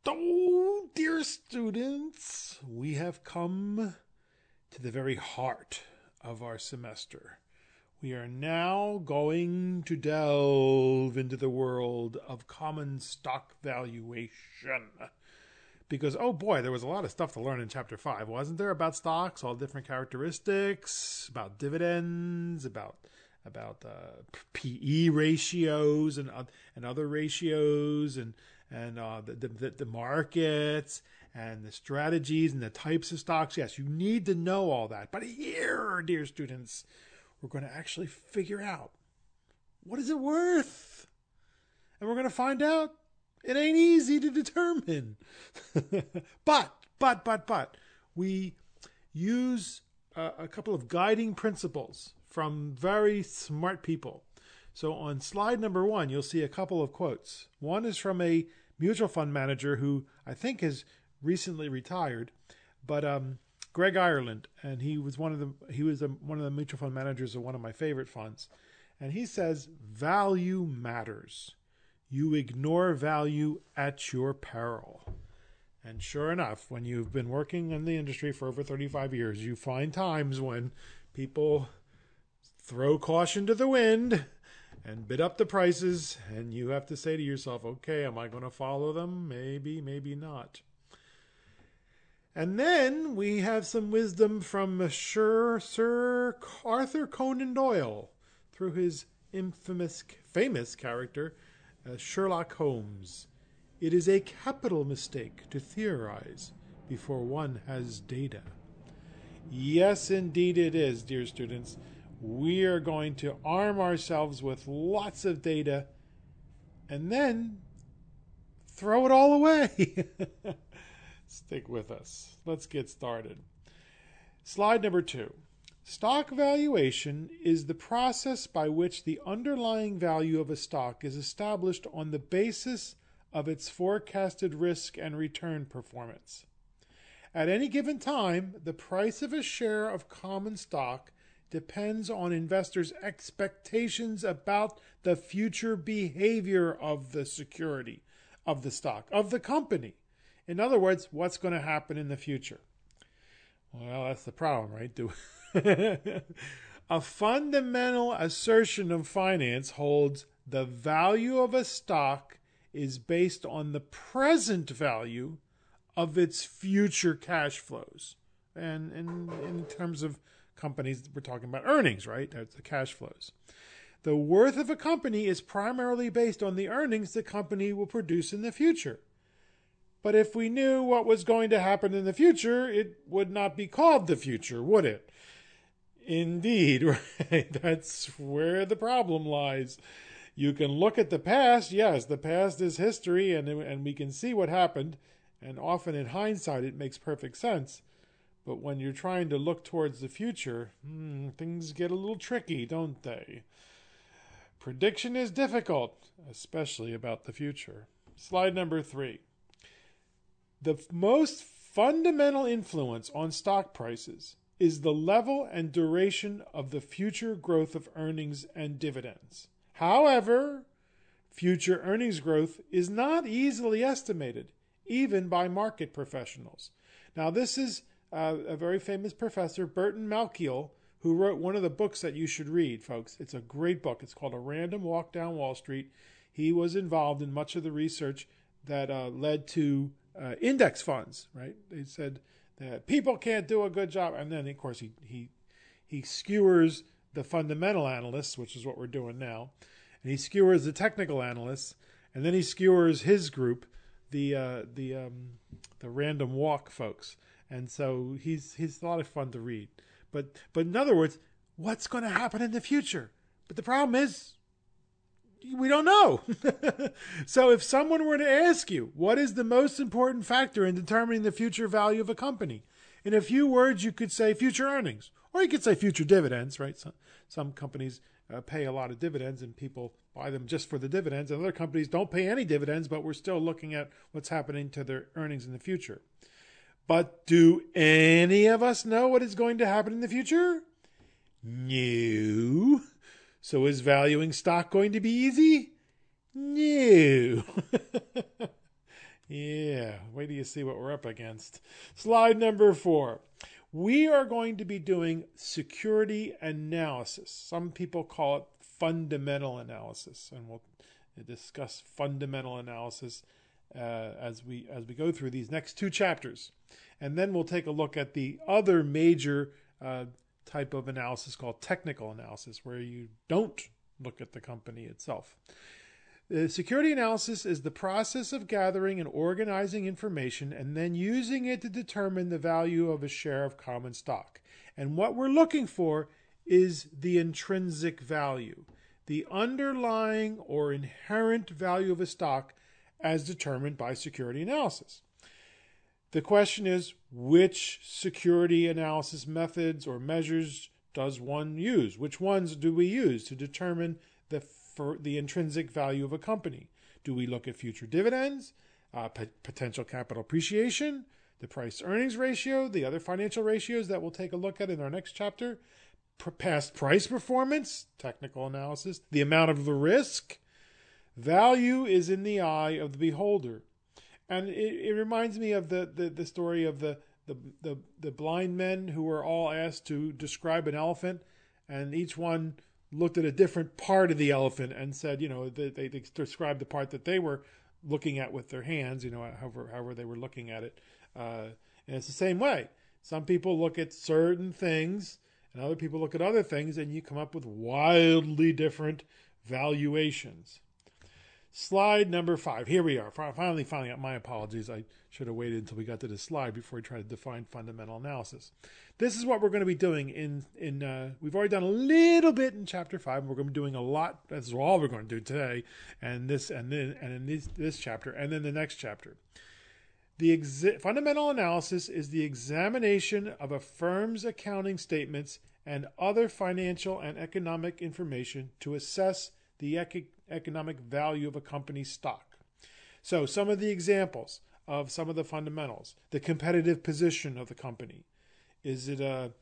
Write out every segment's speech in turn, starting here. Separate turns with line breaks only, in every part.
Oh, dear students, we have come to the very heart of our semester. We are now going to delve into the world of common stock valuation. Because, oh boy, there was a lot of stuff to learn in Chapter 5, wasn't there? About stocks, all different characteristics, about dividends, about PE ratios and other ratios and the markets and the strategies and the types of stocks. Yes, you need to know all that. But here, dear students, we're going to actually figure out what is it worth, and we're going to find out it ain't easy to determine. but we use a couple of guiding principles from very smart people. So on slide number 1, you'll see a couple of quotes. One is from a mutual fund manager who I think has recently retired, but Greg Ireland, and he was one of the mutual fund managers of one of my favorite funds, and he says value matters. You ignore value at your peril. And sure enough, when you've been working in the industry for over 35 years, you find times when people throw caution to the wind and bid up the prices, and you have to say to yourself, okay, am I going to follow them? Maybe, maybe not. And then we have some wisdom from Sir Arthur Conan Doyle through his famous character, Sherlock Holmes. It is a capital mistake to theorize before one has data. Yes, indeed it is, dear students. We are going to arm ourselves with lots of data and then throw it all away. Stick with us. Let's get started. Slide number 2. Stock valuation is the process by which the underlying value of a stock is established on the basis of its forecasted risk and return performance. At any given time, the price of a share of common stock depends on investors' expectations about the future behavior of the security, of the stock, of the company. In other words, what's going to happen in the future? Well, that's the problem, right? A fundamental assertion of finance holds the value of a stock is based on the present value of its future cash flows. And in terms of companies, we're talking about earnings, right? That's the cash flows. The worth of a company is primarily based on the earnings the company will produce in the future. But if we knew what was going to happen in the future, it would not be called the future, would it? Indeed, right? That's where the problem lies. You can look at the past. Yes, the past is history, and we can see what happened. And often in hindsight, it makes perfect sense. But when you're trying to look towards the future, things get a little tricky, don't they? Prediction is difficult, especially about the future. Slide number 3. The most fundamental influence on stock prices is the level and duration of the future growth of earnings and dividends. However, future earnings growth is not easily estimated, even by market professionals. Now, this is a very famous professor, Burton Malkiel, who wrote one of the books that you should read, folks. It's a great book. It's called A Random Walk Down Wall Street. He was involved in much of the research that led to index funds, right? They said that people can't do a good job. And then, of course, he skewers the fundamental analysts, which is what we're doing now. And he skewers the technical analysts. And then he skewers his group, the random walk folks. And so he's a lot of fun to read. But in other words, what's going to happen in the future? But the problem is, we don't know. So if someone were to ask you, what is the most important factor in determining the future value of a company? In a few words, you could say future earnings, or you could say future dividends, right? Some companies pay a lot of dividends and people buy them just for the dividends. And other companies don't pay any dividends, but we're still looking at what's happening to their earnings in the future. But do any of us know what is going to happen in the future? No. So is valuing stock going to be easy? No. Yeah, wait till you see what we're up against. Slide number 4. We are going to be doing security analysis. Some people call it fundamental analysis, and we'll discuss fundamental analysis as we go through these next 2 chapters. And then we'll take a look at the other major type of analysis called technical analysis, where you don't look at the company itself. Security analysis is the process of gathering and organizing information and then using it to determine the value of a share of common stock. And what we're looking for is the intrinsic value, the underlying or inherent value of a stock as determined by security analysis. The question is, which security analysis methods or measures does one use? Which ones do we use to determine the intrinsic value of a company? Do we look at future dividends, potential capital appreciation, the price-earnings ratio, the other financial ratios that we'll take a look at in our next chapter, past price performance, technical analysis, the amount of the risk? Value is in the eye of the beholder. And it reminds me of the story of the blind men who were all asked to describe an elephant, and each one looked at a different part of the elephant and said, they described the part that they were looking at with their hands, however they were looking at it. And it's the same way. Some people look at certain things and other people look at other things, and you come up with wildly different valuations. Slide number 5. Here we are. Finally, my apologies. I should have waited until we got to this slide before we try to define fundamental analysis. This is what we're going to be doing we've already done a little bit in chapter 5, and we're going to be doing a lot. That's all we're going to do today, and this chapter, and then the next chapter. Fundamental analysis is the examination of a firm's accounting statements and other financial and economic information to assess the economic value of a company's stock. So some of the examples of some of the fundamentals: the competitive position of the company. Is it a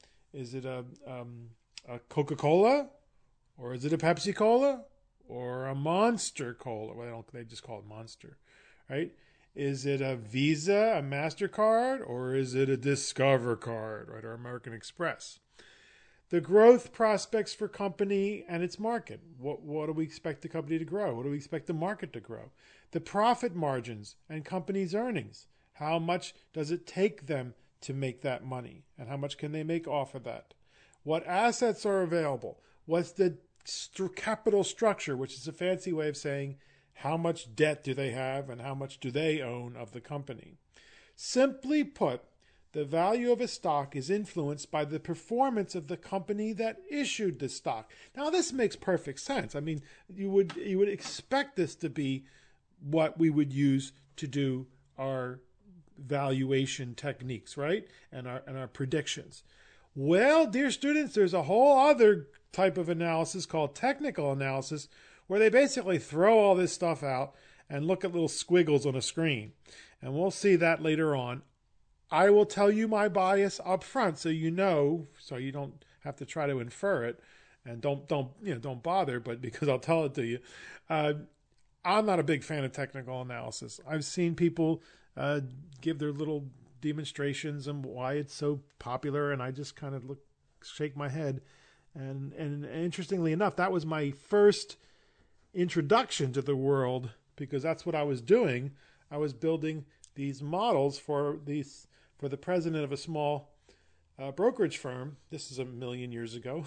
Coca-Cola, or is it a Pepsi-Cola, or a Monster Cola? Well, they just call it Monster, right? Is it a Visa, a MasterCard, or is it a Discover card, right, or American Express? The growth prospects for company and its market. What do we expect the company to grow? What do we expect the market to grow? The profit margins and company's earnings. How much does it take them to make that money? And how much can they make off of that? What assets are available? What's the capital structure, which is a fancy way of saying how much debt do they have and how much do they own of the company? Simply put, the value of a stock is influenced by the performance of the company that issued the stock. Now, this makes perfect sense. I mean, you would expect this to be what we would use to do our valuation techniques, right? And our predictions. Well, dear students, there's a whole other type of analysis called technical analysis, where they basically throw all this stuff out and look at little squiggles on a screen. And we'll see that later on. I will tell you my bias up front, so you don't have to try to infer it, and don't bother. But because I'll tell it to you, I'm not a big fan of technical analysis. I've seen people give their little demonstrations and why it's so popular, and I just kind of shake my head. And interestingly enough, that was my first introduction to the world, because that's what I was doing. I was building these models for the president of a small brokerage firm. This is 1 million years ago.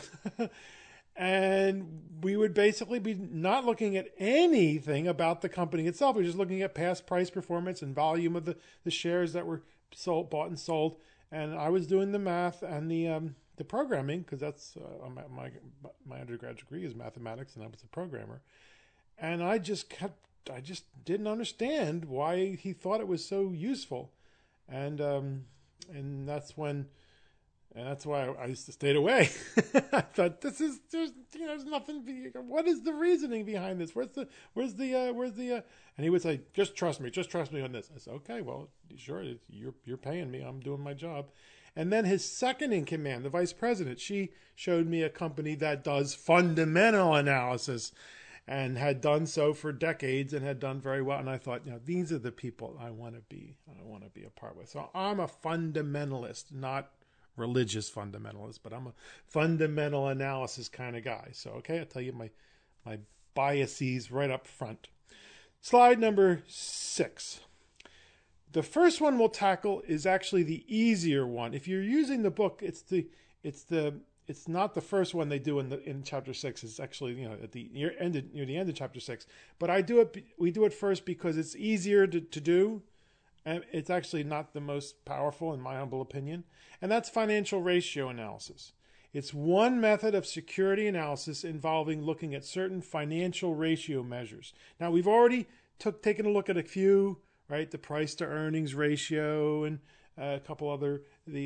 And we would basically be not looking at anything about the company itself. We're just looking at past price performance and volume of the shares that were bought and sold. And I was doing the math and the programming, because that's my undergraduate degree is mathematics, and I was a programmer. And I just didn't understand why he thought it was so useful. And that's why I stayed away. I thought, there's nothing. What is the reasoning behind this? Where's the? And he would say, just trust me on this. I said, okay, well, sure, you're paying me. I'm doing my job. And then his second in command, the vice president, she showed me a company that does fundamental analysis. and had done so for decades and had done very well. And I thought, these are the people I want to be a part with. So I'm a fundamentalist, not religious fundamentalist, but I'm a fundamental analysis kind of guy. So, okay, I'll tell you my biases right up front. Slide number 6. The first one we'll tackle is actually the easier one. If you're using the book, it's not the first one they do in chapter 6. It's actually at the near the end of chapter 6. But we do it first because it's easier to do, and it's actually not the most powerful in my humble opinion. And that's financial ratio analysis. It's one method of security analysis involving looking at certain financial ratio measures. Now we've already taken a look at a few, right? The price to earnings ratio and a couple other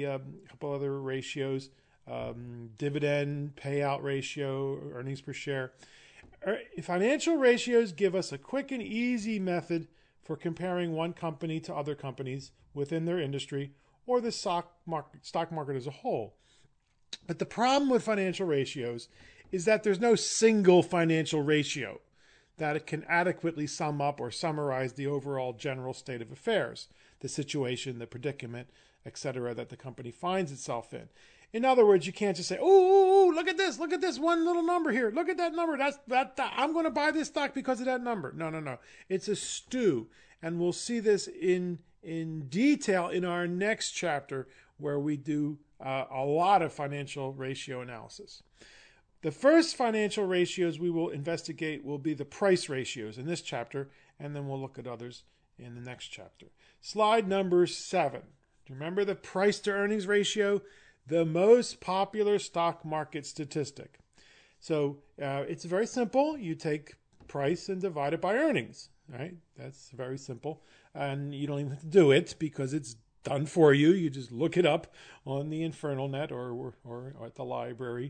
ratios. Dividend payout ratio, earnings per share. Financial ratios give us a quick and easy method for comparing one company to other companies within their industry or the stock market as a whole. But the problem with financial ratios is that there's no single financial ratio that it can adequately sum up or summarize the overall general state of affairs, the situation, the predicament, etc., that the company finds itself in. In other words, you can't just say, "Oh, look at this one little number here. Look at that number. I'm going to buy this stock because of that number." No. It's a stew, and we'll see this in detail in our next chapter, where we do a lot of financial ratio analysis. The first financial ratios we will investigate will be the price ratios in this chapter, and then we'll look at others in the next chapter. Slide number 7. Remember the price to earnings ratio? The most popular stock market statistic. So it's very simple. You take price and divide it by earnings, right? That's very simple. And you don't even have to do it because it's done for you. You just look it up on the Infernal Net or at the library.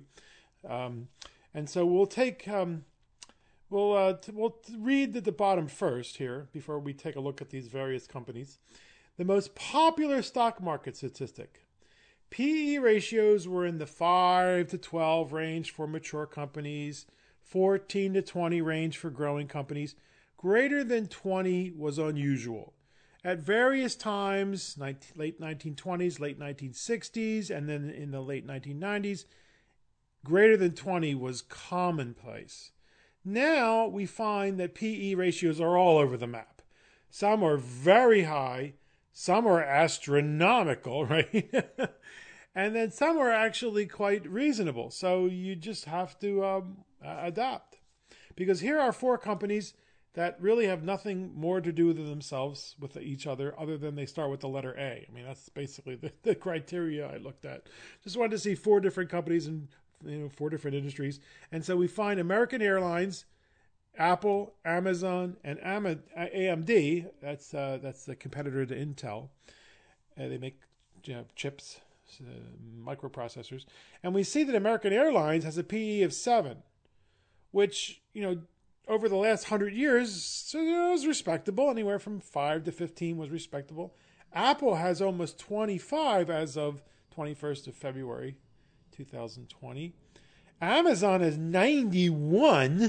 And so we'll take, we'll read at the bottom first here before we take a look at these various companies. The most popular stock market statistic. PE ratios were in the 5 to 12 range for mature companies, 14 to 20 range for growing companies. Greater than 20 was unusual. At various times, late 1920s, late 1960s, and then in the late 1990s, greater than 20 was commonplace. Now we find that PE ratios are all over the map. Some are very high, some are astronomical, right? And then some are actually quite reasonable. So you just have to adapt. Because here are 4 companies that really have nothing more to do with themselves, with each other than they start with the letter A. I mean, that's basically the criteria I looked at. Just wanted to see 4 different companies in 4 different industries. And so we find American Airlines, Apple, Amazon, and AMD. That's the competitor to Intel. They make chips, microprocessors. And we see that American Airlines has a PE of 7, which, over the last 100 years, it was respectable. Anywhere from 5 to 15 was respectable. Apple has almost 25 as of 21st of February, 2020. Amazon has 91.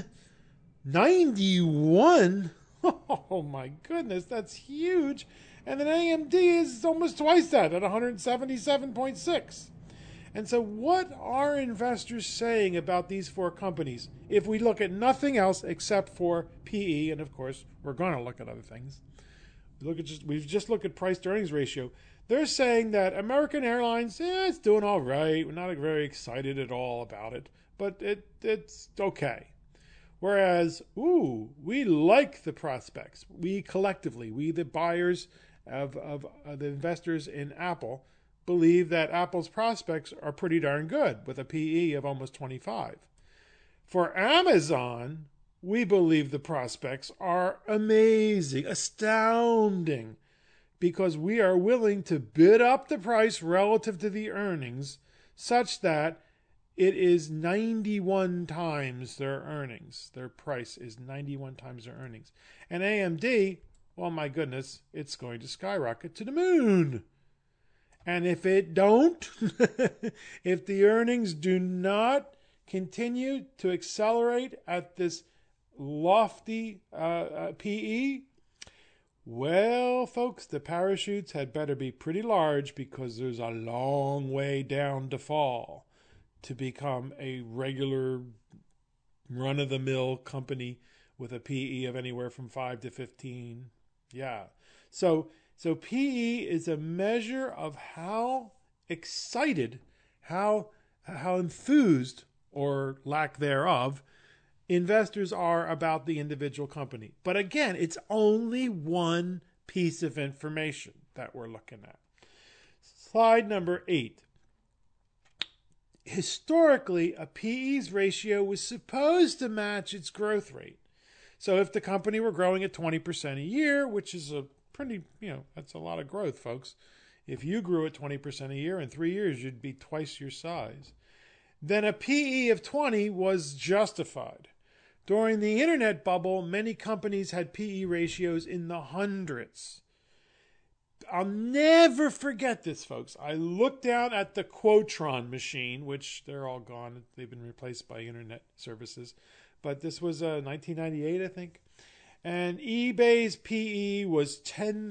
91? Oh my goodness, that's huge. And then AMD is almost twice that at 177.6. And so what are investors saying about these 4 companies if we look at nothing else except for PE? And of course, we're going to look at other things. We've just looked at price to earnings ratio. They're saying that American Airlines, it's doing all right. We're not very excited at all about it, but it's okay. Whereas, we like the prospects. We collectively, the buyers of the investors in Apple, believe that Apple's prospects are pretty darn good with a PE of almost 25. For Amazon, we believe the prospects are amazing, astounding, because we are willing to bid up the price relative to the earnings such that it is 91 times their earnings. Their price is 91 times their earnings. And AMD, well, my goodness, it's going to skyrocket to the moon. And if it don't, if the earnings do not continue to accelerate at this lofty PE? Well, folks, the parachutes had better be pretty large because there's a long way down to fall to become a regular run-of-the-mill company with a PE of anywhere from 5 to 15. Yeah. So PE is a measure of how excited, how enthused, or lack thereof, investors are about the individual company. But again, it's only one piece of information that we're looking at. Slide number 8. Historically, a PE's ratio was supposed to match its growth rate. So if the company were growing at 20% a year, which is a pretty, that's a lot of growth, folks. If you grew at 20% a year, in 3 years, you'd be twice your size. Then a PE of 20 was justified. During the internet bubble, many companies had PE ratios in the hundreds. I'll never forget this, folks. I looked down at the Quotron machine, which they're all gone. They've been replaced by internet services. But this was 1998, I think. And eBay's PE was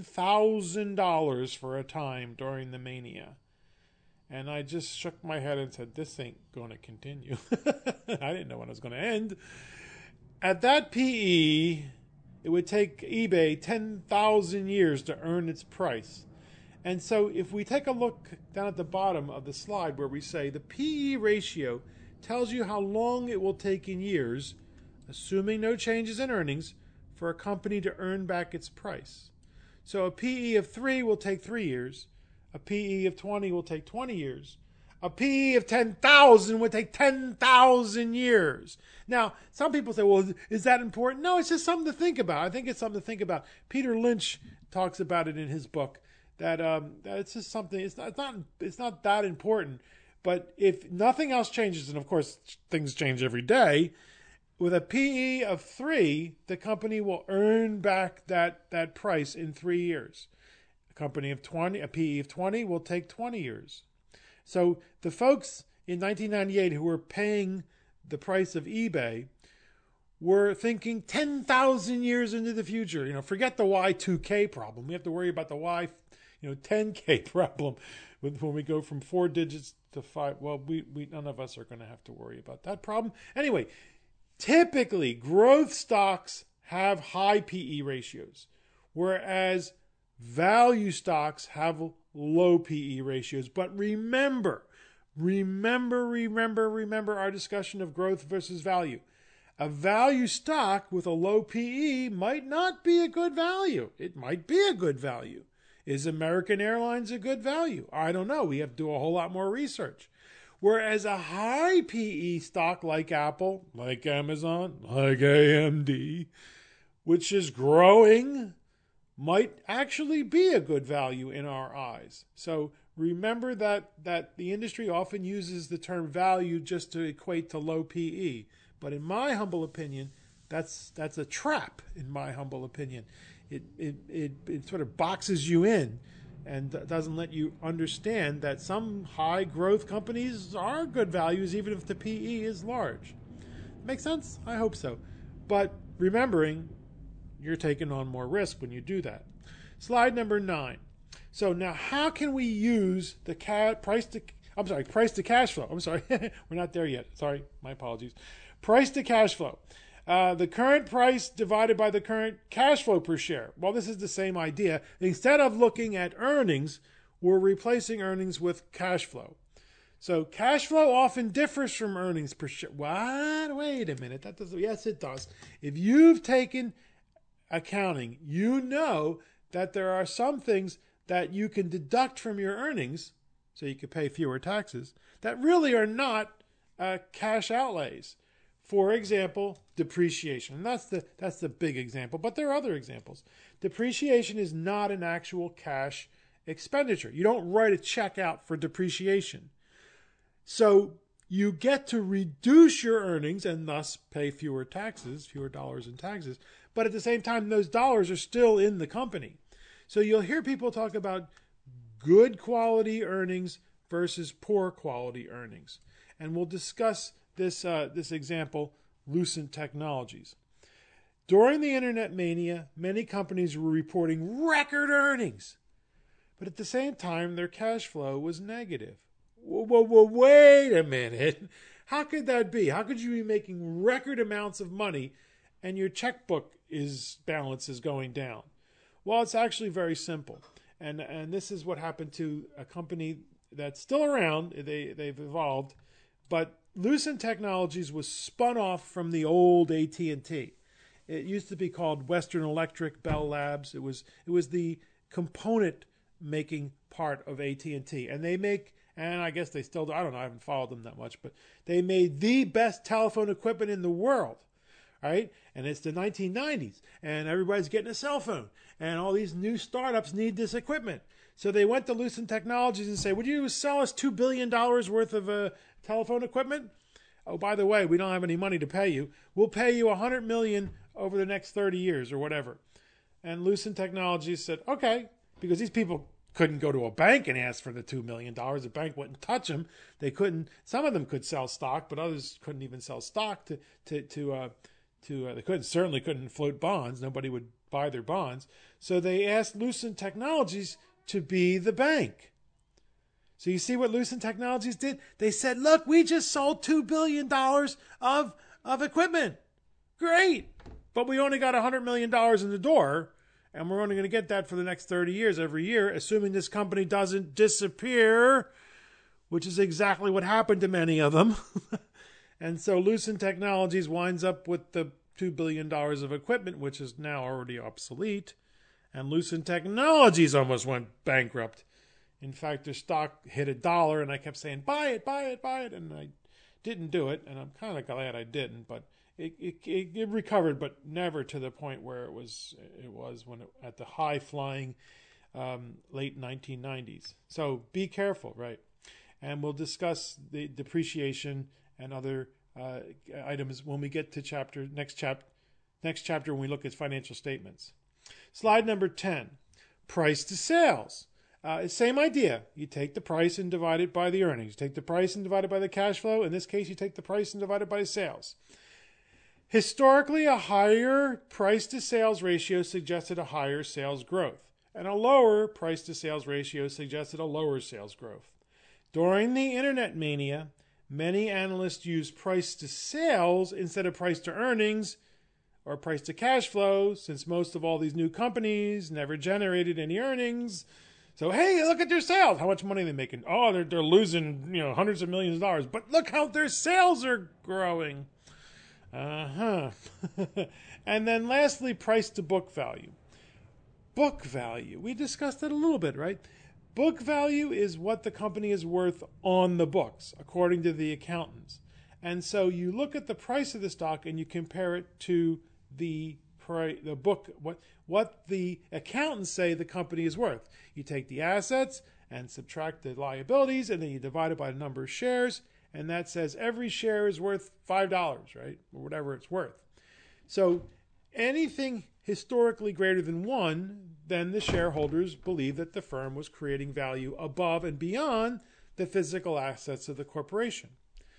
$10,000 for a time during the mania. And I just shook my head and said, this ain't going to continue. I didn't know when it was going to end. At that PE, it would take eBay 10,000 years to earn its price. And so if we take a look down at the bottom of the slide where we say the PE ratio tells you how long it will take in years, assuming no changes in earnings, for a company to earn back its price. So a PE of 3 will take 3 years. A PE of 20 will take 20 years. A PE of 10,000 would take 10,000 years. Now, some people say, well, is that important? No, it's just something to think about. I think it's something to think about. Peter Lynch talks about it in his book, that it's just something, it's not that important. But if nothing else changes, and of course things change every day, with a PE of 3, the company will earn back that price in 3 years. A PE of 20 will take 20 years. So the folks in 1998 who were paying the price of eBay were thinking 10,000 years into the future. Forget the Y2K problem. We have to worry about the 10K problem when we go from 4 digits to 5. Well, we none of us are going to have to worry about that problem. Anyway, typically growth stocks have high PE ratios, whereas value stocks have low PE ratios. But remember our discussion of growth versus value. A value stock with a low PE might not be a good value. It might be a good value. Is American Airlines a good value? I don't know. We have to do a whole lot more research. Whereas a high PE stock like Apple, like Amazon, like AMD, which is growing, might actually be a good value in our eyes. So remember that the industry often uses the term value just to equate to low PE. But in my humble opinion, that's a trap, in my humble opinion. It sort of boxes you in and doesn't let you understand that some high growth companies are good values even if the PE is large. Make sense? I hope so. But remembering, you're taking on more risk when you do that. Slide number 9. So now how can we use the price to cash flow? I'm sorry. We're not there yet. Sorry. My apologies. Price to cash flow. The current price divided by the current cash flow per share. Well, this is the same idea. Instead of looking at earnings, we're replacing earnings with cash flow. So cash flow often differs from earnings per share. What? Wait a minute. That doesn't. Yes, it does. If you've taken accounting, you know that there are some things that you can deduct from your earnings, so you can pay fewer taxes, that really are not cash outlays. For example, depreciation. And that's the big example, but there are other examples. Depreciation is not an actual cash expenditure. You don't write a check out for depreciation. So you get to reduce your earnings and thus pay fewer dollars in taxes. But at the same time, those dollars are still in the company. So you'll hear people talk about good quality earnings versus poor quality earnings. And we'll discuss this example, Lucent Technologies. During the internet mania, many companies were reporting record earnings, but at the same time, their cash flow was negative. Whoa, wait a minute. How could that be? How could you be making record amounts of money and your checkbook balance is going down? Well, it's actually very simple. And this is what happened to a company that's still around. They've evolved. But Lucent Technologies was spun off from the old AT&T. It used to be called Western Electric Bell Labs. It was the component making part of AT&T. And they make, and I guess they still do, I don't know, I haven't followed them that much, but they made the best telephone equipment in the world. Right? And it's the 1990s, and everybody's getting a cell phone, and all these new startups need this equipment. So they went to Lucent Technologies and say, would you sell us $2 billion worth of telephone equipment? Oh, by the way, we don't have any money to pay you. We'll pay you $100 million over the next 30 years or whatever. And Lucent Technologies said, okay, because these people couldn't go to a bank and ask for the $2 million. The bank wouldn't touch them. They couldn't. Some of them could sell stock, but others couldn't even sell stock they certainly couldn't float bonds. Nobody would buy their bonds. So they asked Lucent Technologies to be the bank. So you see what Lucent Technologies did? They said, look, we just sold $2 billion of equipment. Great. But we only got $100 million in the door, and we're only going to get that for the next 30 years every year, assuming this company doesn't disappear, which is exactly what happened to many of them. And so Lucent Technologies winds up with the $2 billion of equipment, which is now already obsolete. And Lucent Technologies almost went bankrupt. In fact, their stock hit $1, and I kept saying, buy it, buy it, buy it. And I didn't do it, and I'm kind of glad I didn't. But it recovered, but never to the point where it was when at the high-flying late 1990s. So be careful, right? And we'll discuss the depreciation and other items when we get to next chapter when we look at financial statements. Slide number 10, price to sales. Same idea. You take the price and divide it by the earnings. You take the price and divide it by the cash flow. In this case, you take the price and divide it by sales. Historically, a higher price to sales ratio suggested a higher sales growth, and a lower price to sales ratio suggested a lower sales growth. During the internet mania, many analysts use price to sales instead of price to earnings or price to cash flow, since most of all these new companies never generated any earnings. So, hey, look at their sales. How much money are they making? Oh, they're losing, hundreds of millions of dollars. But look how their sales are growing. And then lastly, price to book value. Book value. We discussed it a little bit, right? Book value is what the company is worth on the books, according to the accountants. And so you look at the price of the stock and you compare it to the book, what the accountants say the company is worth. You take the assets and subtract the liabilities, and then you divide it by the number of shares, and that says every share is worth $5, right? Or whatever it's worth. So anything historically greater than 1, then the shareholders believe that the firm was creating value above and beyond the physical assets of the corporation.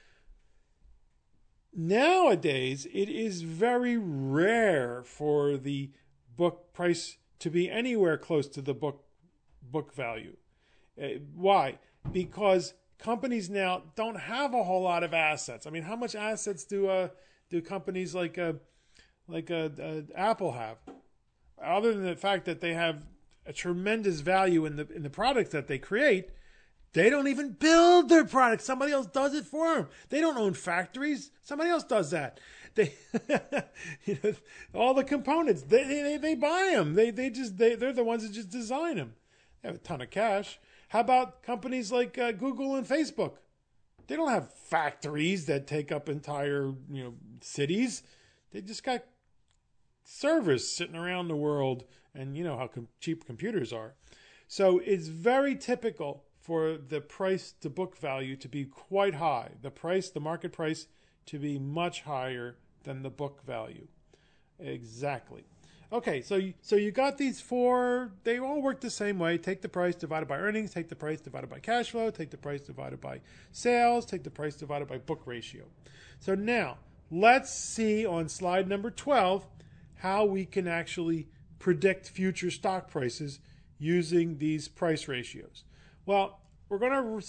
Nowadays, it is very rare for the book price to be anywhere close to the book value. Why? Because companies now don't have a whole lot of assets. I mean, how much assets do companies like Apple have? Other than the fact that they have a tremendous value in the products that they create, they don't even build their products. Somebody else does it for them. They don't own factories. Somebody else does that. They, all the components, they buy them. They're the ones that just design them. They have a ton of cash. How about companies like Google and Facebook? They don't have factories that take up entire cities. They just got servers sitting around the world, and you know how cheap computers are. So it's very typical for the price to book value to be quite high. The market price, to be much higher than the book value. Exactly. Okay, so you got these 4. They all work the same way. Take the price divided by earnings. Take the price divided by cash flow. Take the price divided by sales. Take the price divided by book ratio. So now let's see on slide number 12 how we can actually predict future stock prices using these price ratios. Well, we're gonna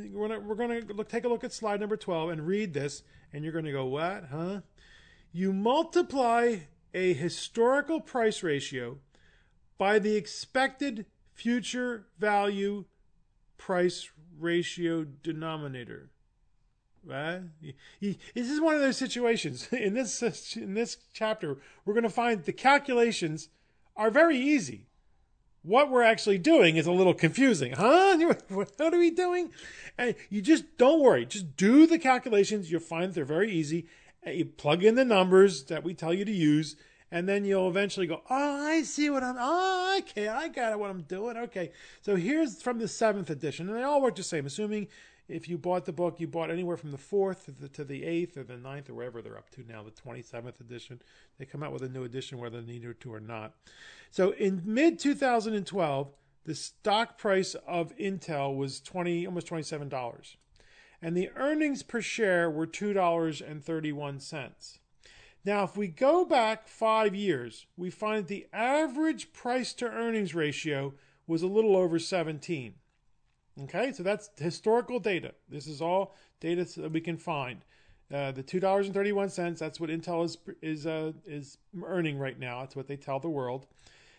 take a look at slide number 12 and read this, and you're gonna go, what? Huh? You multiply a historical price ratio by the expected future value price ratio denominator. Right? This is one of those situations. In this chapter, we're going to find the calculations are very easy. What we're actually doing is a little confusing. Huh? What are we doing? And you just don't worry. Just do the calculations. You'll find they're very easy. You plug in the numbers that we tell you to use, and then you'll eventually go, oh, I see okay, I got it, what I'm doing. Okay, so here's from the 7th edition, and they all work the same, assuming if you bought the book, you bought anywhere from the 4th to the 8th or the 9th or wherever they're up to now, the 27th edition. They come out with a new edition whether they need to or not. So in mid-2012, the stock price of Intel was almost $27. And the earnings per share were $2.31. Now, if we go back 5 years, we find that the average price to earnings ratio was a little over 17. Okay, so that's historical data. This is all data that we can find. The $2.31, that's what Intel is earning right now. That's what they tell the world.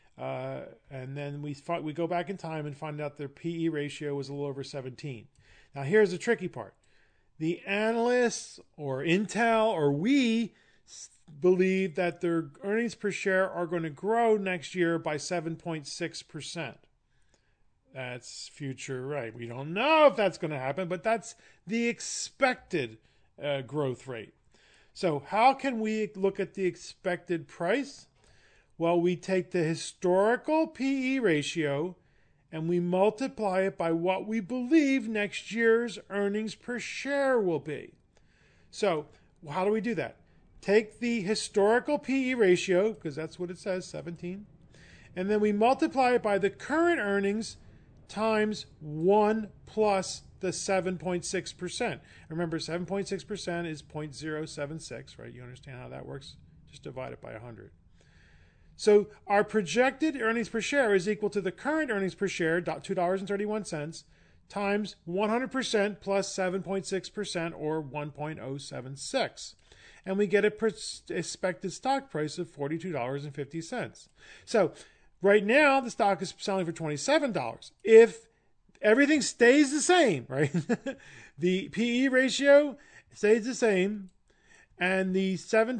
And then we go back in time and find out their PE ratio was a little over 17. Now, here's the tricky part. The analysts or Intel or we believe that their earnings per share are going to grow next year by 7.6%. That's future, right? We don't know if that's going to happen, but that's the expected growth rate. So how can we look at the expected price? Well, we take the historical PE ratio and we multiply it by what we believe next year's earnings per share will be. So how do we do that? Take the historical PE ratio, because that's what it says, 17, and then we multiply it by the current earnings times 1 plus the 7.6%. Remember, 7.6% is 0.076, right? You understand how that works? Just divide it by 100. So our projected earnings per share is equal to the current earnings per share, $2.31, times 100% plus 7.6%, or 1.076. And we get an expected stock price of $42.50. So right now, the stock is selling for $27. If everything stays the same, right? The PE ratio stays the same, and the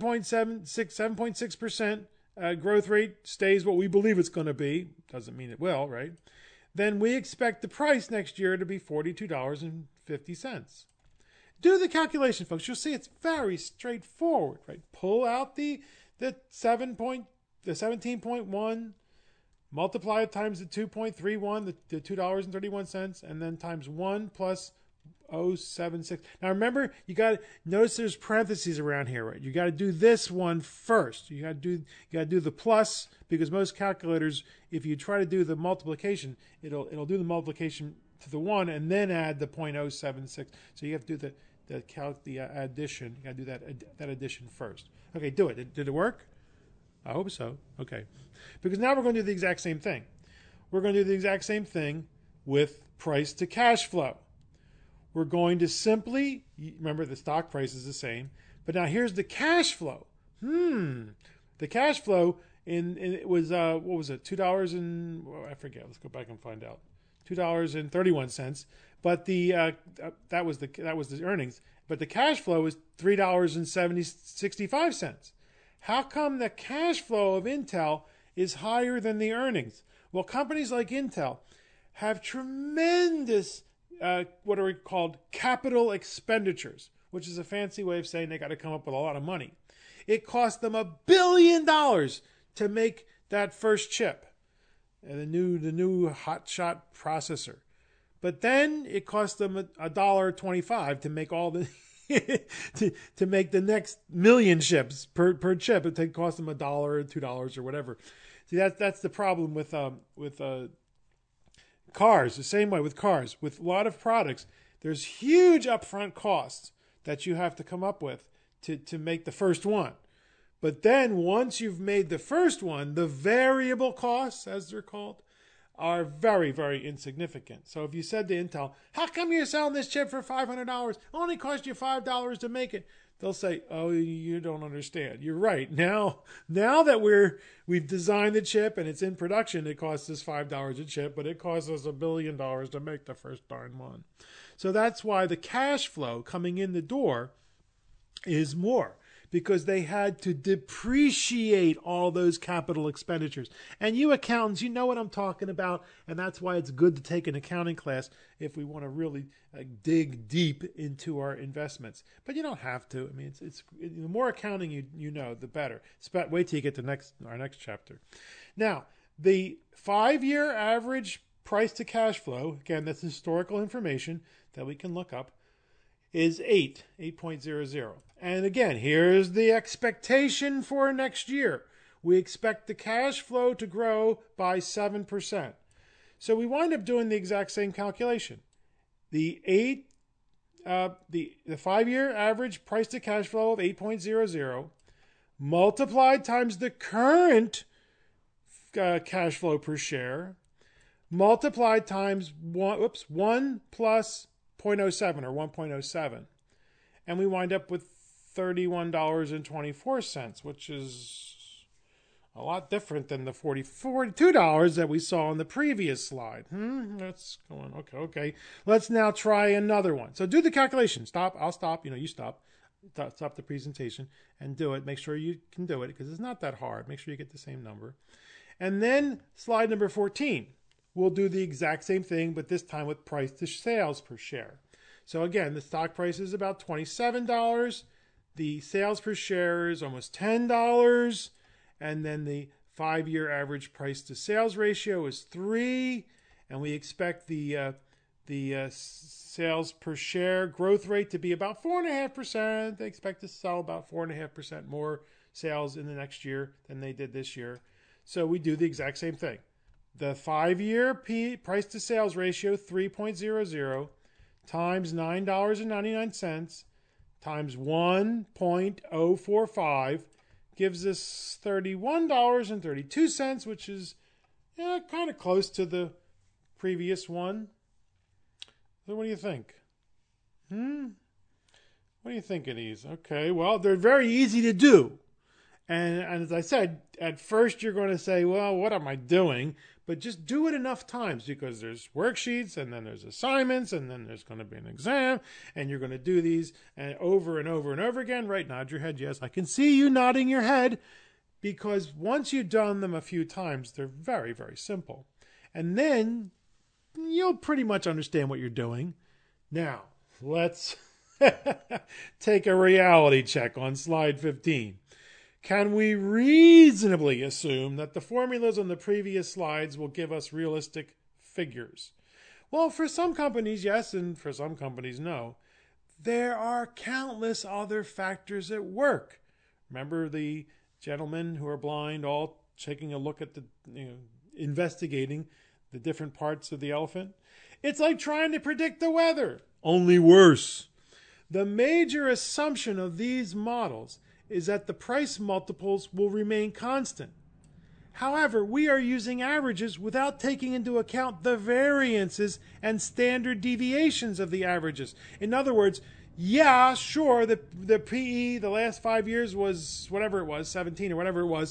7.6% growth rate stays what we believe it's going to be. Doesn't mean it will, right? Then we expect the price next year to be $42.50. Do the calculation, folks. You'll see it's very straightforward, right? Pull out the 17.1, multiply it times the 2.31, the $2.31, and then times 1 plus 0.076. Now remember, you got to notice there's parentheses around here, right? You got to do this one first. You got to do the plus, because most calculators, if you try to do the multiplication, it'll do the multiplication to the 1 and then add the 0.076. So you have to do the addition. You got to do that addition first. Okay, do it. Did it work? I hope so. Okay. Because now we're going to do the exact same thing. We're going to do the exact same thing with price to cash flow. We're going to simply, remember the stock price is the same, but now here's the cash flow. The cash flow it was, what was it, $2 and, I forget, let's go back and find out. $2.31, but that was the earnings, but the cash flow is $3.65. How come the cash flow of Intel is higher than the earnings? Well, companies like Intel have tremendous what are called capital expenditures, which is a fancy way of saying they got to come up with a lot of money. It cost them $1 billion to make that first chip, the new hotshot processor. But then it cost them $1.25 to make all the to make the next million chips per chip. It cost them $1 or $2 or whatever. See, that's the problem with cars. The same way with cars. With a lot of products, there's huge upfront costs that you have to come up with to make the first one. But then once you've made the first one, the variable costs, as they're called, are very, very insignificant. So if you said to Intel, how come you're selling this chip for $500? It only cost you $5 to make it. They'll say, oh, you don't understand. You're right. Now that we've designed the chip and it's in production, it costs us $5 a chip, but it costs us $1 billion to make the first darn one. So that's why the cash flow coming in the door is more, because they had to depreciate all those capital expenditures. And you accountants, you know what I'm talking about, and that's why it's good to take an accounting class if we want to really dig deep into our investments. But you don't have to. I mean, it's the more accounting you know, the better. Wait till you get to our next chapter. Now, the 5-year average price to cash flow, again, that's historical information that we can look up, is 8.00. And again, here's the expectation for next year. We expect the cash flow to grow by 7%. So we wind up doing the exact same calculation. The 5-year average price to cash flow of 8.00 multiplied times the current cash flow per share multiplied times 1 plus 0.07 or 1.07. And we wind up with $31.24, which is a lot different than the $42 that we saw on the previous slide. That's going, okay. Let's now try another one. So do the calculation. Stop. I'll stop. You stop. Stop the presentation and do it. Make sure you can do it because it's not that hard. Make sure you get the same number. And then slide number 14. We'll do the exact same thing, but this time with price to sales per share. So again, the stock price is about $27. The sales per share is almost $10. And then the 5-year average price to sales ratio is 3. And we expect the sales per share growth rate to be about 4.5%. They expect to sell about 4.5% more sales in the next year than they did this year. So we do the exact same thing. The 5-year price to sales ratio, 3.00, times $9.99 times 1.045 gives us $31.32, which is kind of close to the previous one. So what do you think? What do you think of these? Okay, well, they're very easy to do. And as I said, at first you're going to say, well, what am I doing? But just do it enough times because there's worksheets and then there's assignments and then there's going to be an exam and you're going to do these over and over and over again. Right? Nod your head. Yes, I can see you nodding your head because once you've done them a few times, they're very, very simple. And then you'll pretty much understand what you're doing. Now, let's take a reality check on slide 15. Can we reasonably assume that the formulas on the previous slides will give us realistic figures? Well, for some companies, yes, and for some companies, no. There are countless other factors at work. Remember the gentlemen who are blind all taking a look at investigating the different parts of the elephant? It's like trying to predict the weather, only worse. The major assumption of these models is that the price multiples will remain constant. However, we are using averages without taking into account the variances and standard deviations of the averages. In other words, yeah, sure, the PE the last 5 years was whatever it was, 17 or whatever it was,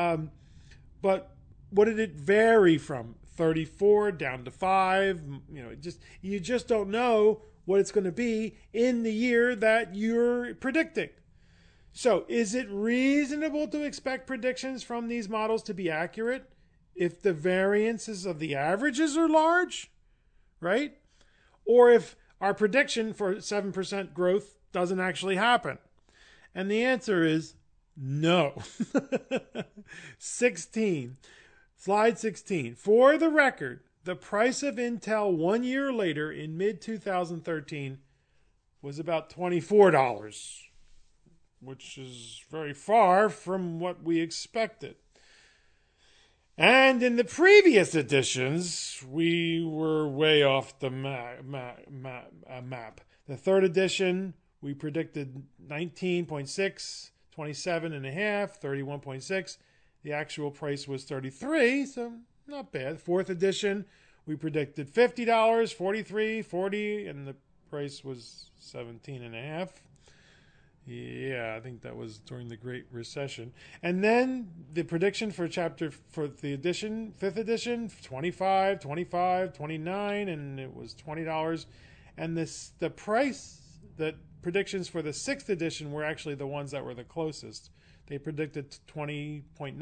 but what did it vary from? 34 down to 5? You just don't know what it's going to be in the year that you're predicting. So is it reasonable to expect predictions from these models to be accurate if the variances of the averages are large, right? Or if our prediction for 7% growth doesn't actually happen? And the answer is no. 16. Slide 16. For the record, the price of Intel 1 year later in mid-2013 was about $24. Which is very far from what we expected. And in the previous editions, we were way off the map. The third edition, we predicted 19.6, 27.5, 31.6. The actual price was 33, so not bad. Fourth edition, we predicted $50, 43, 40, and the price was 17.5. Yeah, I think that was during the Great Recession. And then the prediction for the edition, fifth edition, 25, 25, 29, and it was $20. And the predictions for the sixth edition were actually the ones that were the closest. They predicted 20.9,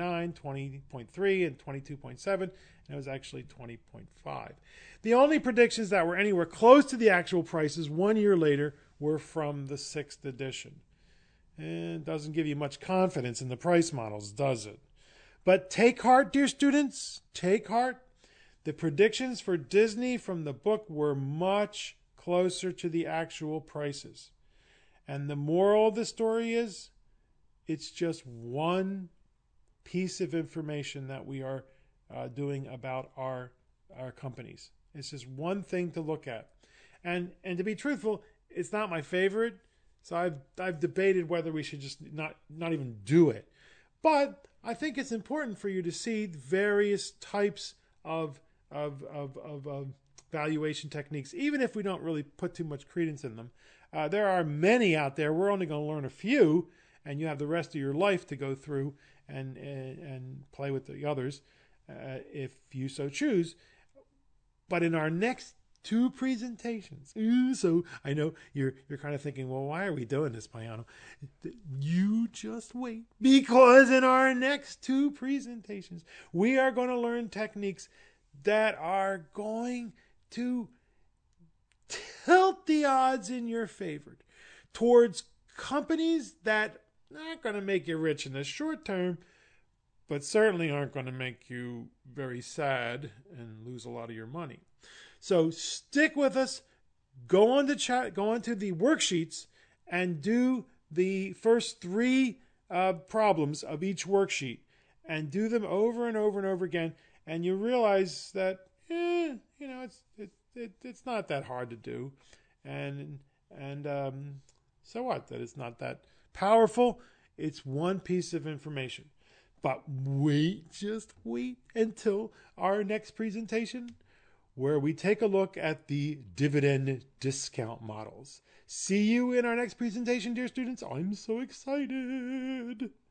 20.3, and 22.7, and it was actually 20.5. The only predictions that were anywhere close to the actual prices 1 year later were from the sixth edition. And it doesn't give you much confidence in the price models, does it? But take heart, dear students, take heart. The predictions for Disney from the book were much closer to the actual prices. And the moral of the story is, it's just one piece of information that we are doing about our companies. It's just one thing to look at. And to be truthful, it's not my favorite. So I've debated whether we should just not even do it. But I think it's important for you to see various types of valuation techniques, even if we don't really put too much credence in them. There are many out there. We're only going to learn a few, and you have the rest of your life to go through and play with the others if you so choose. But in our next two presentations. So I know you're kind of thinking, well, why are we doing this, Payano? You just wait, because in our next two presentations, we are going to learn techniques that are going to tilt the odds in your favor towards companies that aren't going to make you rich in the short term, but certainly aren't going to make you very sad and lose a lot of your money. So stick with us. Go on to the worksheets and do the first three problems of each worksheet, and do them over and over and over again. And you realize that it's not that hard to do, and so what? That it's not that powerful. It's one piece of information. But just wait until our next presentation, where we take a look at the dividend discount models. See you in our next presentation, dear students. I'm so excited.